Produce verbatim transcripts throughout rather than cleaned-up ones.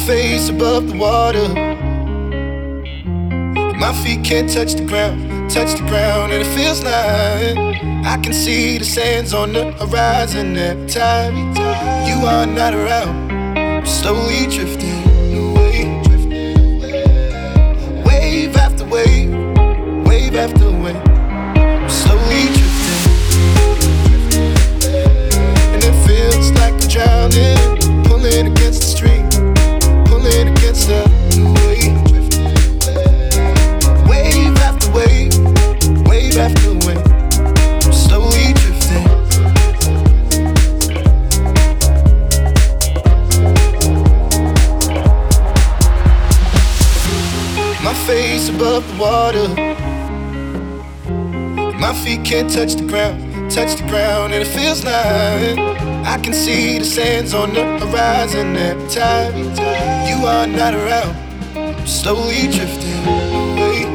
face above the water. My feet can't touch the ground, touch the ground, and it feels like I can see the sands on the horizon every time you are not around. I'm slowly drifting away, wave after wave, wave after wave. I'm slowly drifting, and it feels like I'm drowning, pulling against the stream, pulling against the wave. Wave after wave, wave after wave, I'm slowly drifting. My face above the water, my feet can't touch the ground, touch the ground, and it feels like I can see the sands on the horizon every time you are not around. I'm slowly drifting away,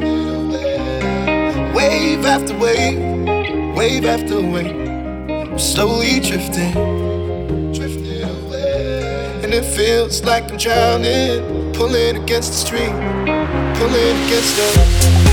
wave after wave, wave after wave. I'm slowly drifting, drifting away, and it feels like I'm drowning, pulling against the stream, pulling against the